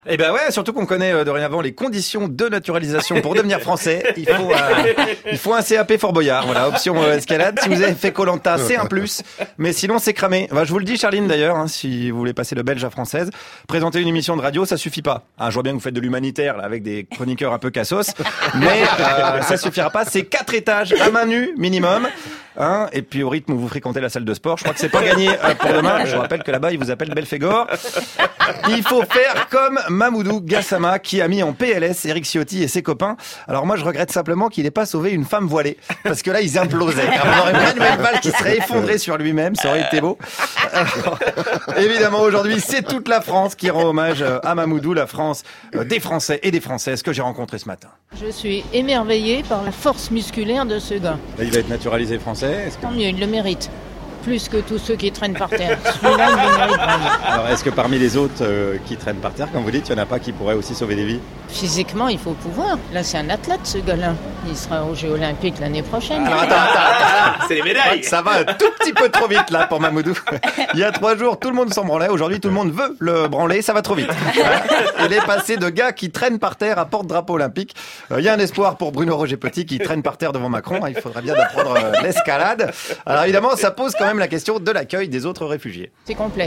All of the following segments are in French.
Eh ben ouais, surtout qu'on connaît dorénavant les conditions de naturalisation pour devenir français. Il faut un CAP Fort Boyard, voilà, option escalade. Si vous avez fait Koh-Lanta, c'est un plus, mais sinon c'est cramé. Enfin, je vous le dis, Charline d'ailleurs, hein, si vous voulez passer de belge à française, présenter une émission de radio, ça suffit pas. Je vois bien que vous faites de l'humanitaire là, avec des chroniqueurs un peu cassos, mais ça suffira pas. C'est 4 étages à main nue minimum. Hein, et puis au rythme où vous fréquentez la salle de sport, je crois que c'est pas gagné pour demain. Je vous rappelle que là-bas, ils vous appellent Belphégor. Il faut faire comme Mamoudou Gassama qui a mis en PLS Eric Ciotti et ses copains. Alors moi, je regrette simplement qu'il n'ait pas sauvé une femme voilée, parce que là, ils implosaient. On aurait Manuel Valls qui serait effondré sur lui-même, ça aurait été beau. Alors, évidemment, aujourd'hui, c'est toute la France qui rend hommage à Mamoudou, la France des Français et des Françaises que j'ai rencontrés ce matin. Je suis émerveillée par la force musculaire de ce gars. Là, il va être naturalisé français. Tant mieux, il le mérite. Plus que tous ceux qui traînent par terre. Celui-là, il le mérite vraiment. Alors, est-ce que parmi les autres qui traînent par terre, comme vous dites, il n'y en a pas qui pourraient aussi sauver des vies ? Physiquement, il faut pouvoir. Là, c'est un athlète, ce gars-là. Il sera aux Jeux Olympiques l'année prochaine. Alors, attends. C'est les médailles. Ça va un tout petit peu trop vite, là, pour Mamoudou. Il y a 3 jours, tout le monde s'en branlait. Aujourd'hui, tout le monde veut le branler. Ça va trop vite. Il est passé de gars qui traînent par terre à porte-drapeau olympique. Il y a un espoir pour Bruno Roger Petit qui traîne par terre devant Macron. Il faudrait bien d'apprendre l'escalade. Alors, évidemment, ça pose quand même la question de l'accueil des autres réfugiés. C'est complet.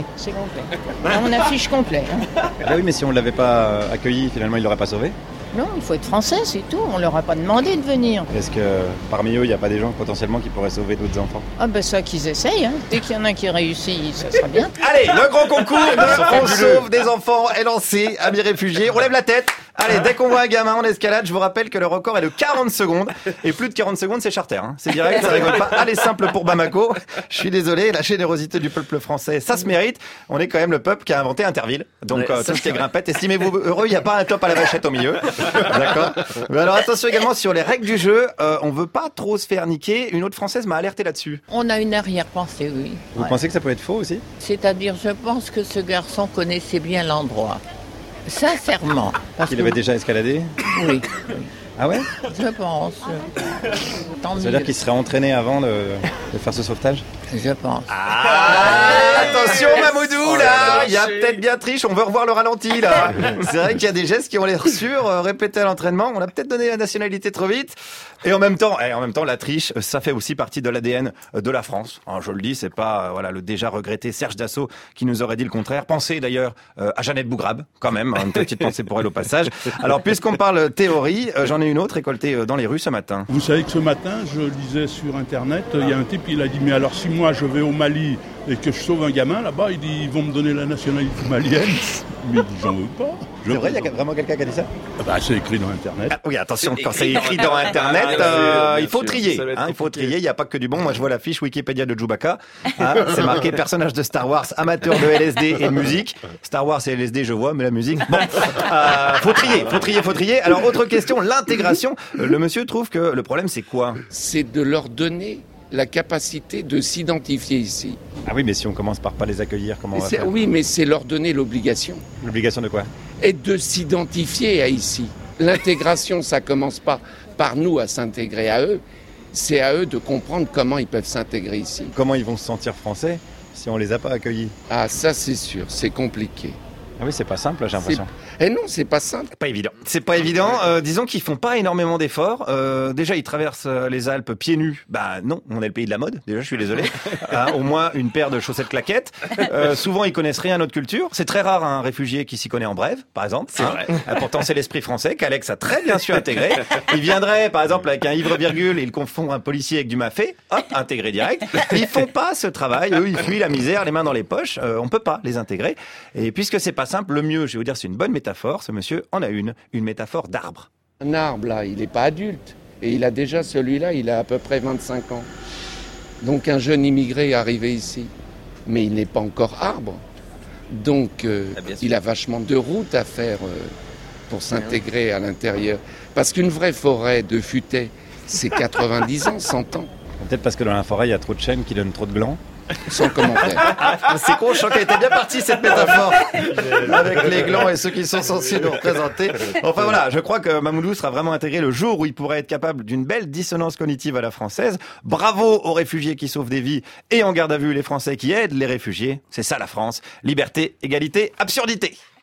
On affiche complet. Ah oui, mais si on ne l'avait pas accueilli, finalement, il ne l'aurait pas sauvé ? Non, il faut être français, c'est tout. On leur a pas demandé de venir. Est-ce que parmi eux, il n'y a pas des gens potentiellement qui pourraient sauver d'autres enfants ? Ah ben ça qu'ils essayent. Hein. Dès qu'il y en a qui réussit, ça sera bien. Allez, le grand concours de On sauve des enfants est lancé. Amis réfugiés, on lève la tête. Allez, dès qu'on voit un gamin en escalade, je vous rappelle que le record est de 40 secondes. Et plus de 40 secondes, c'est charter. Hein. C'est direct, ça rigole pas. Allez, simple pour Bamako. Je suis désolé, la générosité du peuple français, ça se mérite. On est quand même le peuple qui a inventé Interville. Donc, tout ce qui est grimpette, estimez-vous heureux, il n'y a pas un top à la vachette au milieu. D'accord ? Mais alors, attention également sur les règles du jeu. On veut pas trop se faire niquer. Une autre Française m'a alerté là-dessus. On a une arrière-pensée, oui. Vous pensez que ça peut être faux aussi ? C'est-à-dire, je pense que ce garçon connaissait bien l'endroit. Sincèrement. Parce Il avait déjà escaladé ? Oui. Ah ouais ? Je pense. Tant Ça veut mieux. dire qu'il serait entraîné avant de faire ce sauvetage ? Je pense. Attention Mamoudou, là, il y a peut-être bien triche, on veut revoir le ralenti là. C'est vrai qu'il y a des gestes qui ont l'air sûrs, répétés à l'entraînement, on a peut-être donné la nationalité trop vite. Et en même temps, la triche, ça fait aussi partie de l'ADN de la France. Alors, je le dis, c'est pas le déjà regretté Serge Dassault qui nous aurait dit le contraire. Pensez d'ailleurs à Jeannette Bougrabe, quand même, une petite pensée pour elle au passage. Alors puisqu'on parle théorie, j'en ai une autre récoltée dans les rues ce matin. Vous savez que ce matin, je lisais sur Internet, il y a un type, il a dit, mais alors si moi je vais au Mali et que je sauve un gamin là-bas, il dit, ils vont me donner la nationalité malienne. Mais il dit, j'en veux pas. C'est vrai, il y a vraiment quelqu'un qui a dit ça ? C'est écrit dans Internet. Ah, oui, attention, quand c'est écrit dans Internet, il faut trier. Il faut trier, il n'y a pas que du bon. Moi, je vois la fiche Wikipédia de Chewbacca. C'est marqué personnage de Star Wars, amateur de LSD et de musique. Star Wars et LSD, je vois, mais la musique, bon. Faut trier. Alors, autre question, l'intégration. Le monsieur trouve que le problème, c'est quoi ? C'est de leur donner la capacité de s'identifier ici. Ah oui, mais si on commence par pas les accueillir, comment on va faire ? Oui, mais c'est leur donner l'obligation. L'obligation de quoi ? Et de s'identifier à ici. L'intégration, ça commence pas par nous à s'intégrer à eux, c'est à eux de comprendre comment ils peuvent s'intégrer ici. Comment ils vont se sentir français si on les a pas accueillis ? Ah, ça c'est sûr, c'est compliqué. Ah oui, c'est pas simple, j'ai l'impression. Eh non, c'est pas simple. Pas évident. C'est pas évident. Disons qu'ils font pas énormément d'efforts. Déjà, ils traversent les Alpes pieds nus. Bah non, on est le pays de la mode. Déjà, je suis désolé. Au moins une paire de chaussettes claquettes. Souvent, ils connaissent rien à notre culture. C'est très rare un réfugié qui s'y connaît en brève, par exemple. C'est vrai. Pourtant, c'est l'esprit français qu'Alex a très bien su intégrer. Il viendrait, par exemple, avec un ivre-virgule et il confond un policier avec du mafé. Hop, intégré direct. Ils font pas ce travail. Eux, ils fuient la misère, les mains dans les poches. On peut pas les intégrer. Et puisque c'est pas simple, le mieux, je vais vous dire, c'est une bonne métaphore. Ce monsieur en a une métaphore d'arbre. Un arbre, là, il n'est pas adulte. Et il a déjà, celui-là, il a à peu près 25 ans. Donc un jeune immigré est arrivé ici. Mais il n'est pas encore arbre. Donc il a vachement de route à faire pour s'intégrer à l'intérieur. Parce qu'une vraie forêt de futaies, c'est 90 ans, 100 ans. Peut-être parce que dans la forêt, il y a trop de chênes qui donnent trop de glands. Sans commentaire. C'est con, je sens qu'elle était bien partie cette métaphore avec les glands et ceux qui sont censés nous représenter. Enfin voilà, je crois que Mamoudou sera vraiment intégré le jour où il pourrait être capable d'une belle dissonance cognitive à la française. Bravo aux réfugiés qui sauvent des vies et en garde à vue les Français qui aident les réfugiés. C'est ça la France. Liberté, égalité, absurdité.